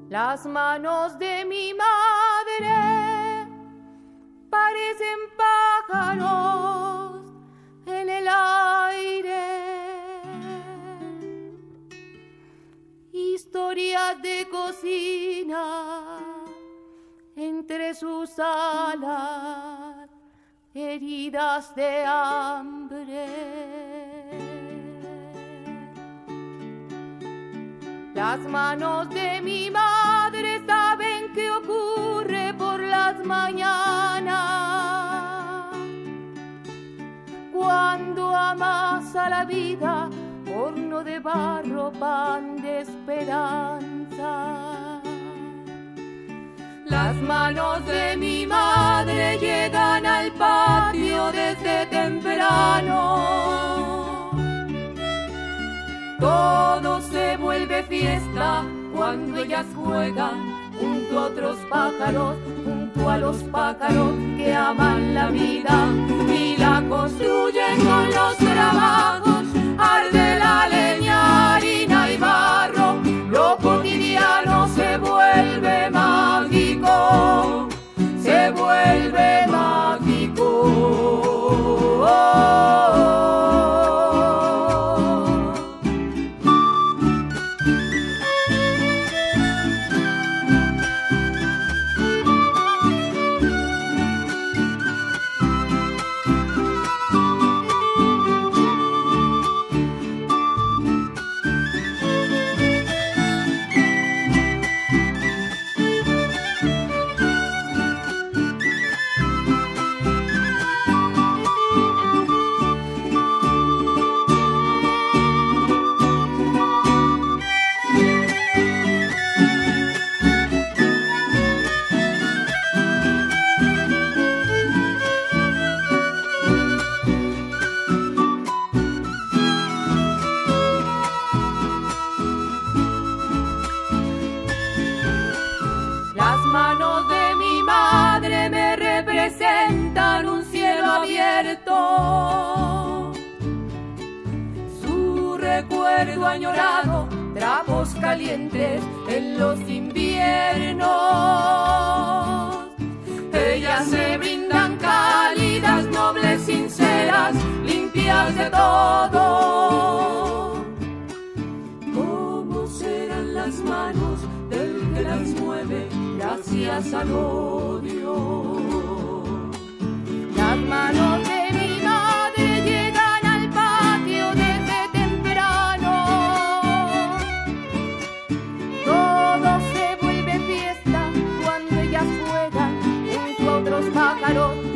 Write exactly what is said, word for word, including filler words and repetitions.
Las manos de mi madre parecen pájaros en el aire. Historias de cocina entre sus alas, heridas de hambre. Las manos de mi madre saben qué ocurre por las mañanas, cuando amasa la vida, horno de barro, pan de esperanza. Las manos de mi madre llegan al patio desde temprano. Todo se vuelve fiesta cuando ellas juegan junto a otros pájaros, junto a los pájaros que aman la vida y la construyen con los trabajos. Arde la leña, harina y barro, lo cotidiano se vuelve mágico, se vuelve mágico. Su recuerdo añorado, trapos calientes en los inviernos. Ellas se brindan cálidas, nobles, sinceras, limpias de todo. ¿Cómo serán las manos del que las mueve gracias al odio? Las manos de mi madre llegan al patio desde temprano. Todo se vuelve fiesta cuando ellas juegan junto a otros pájaros.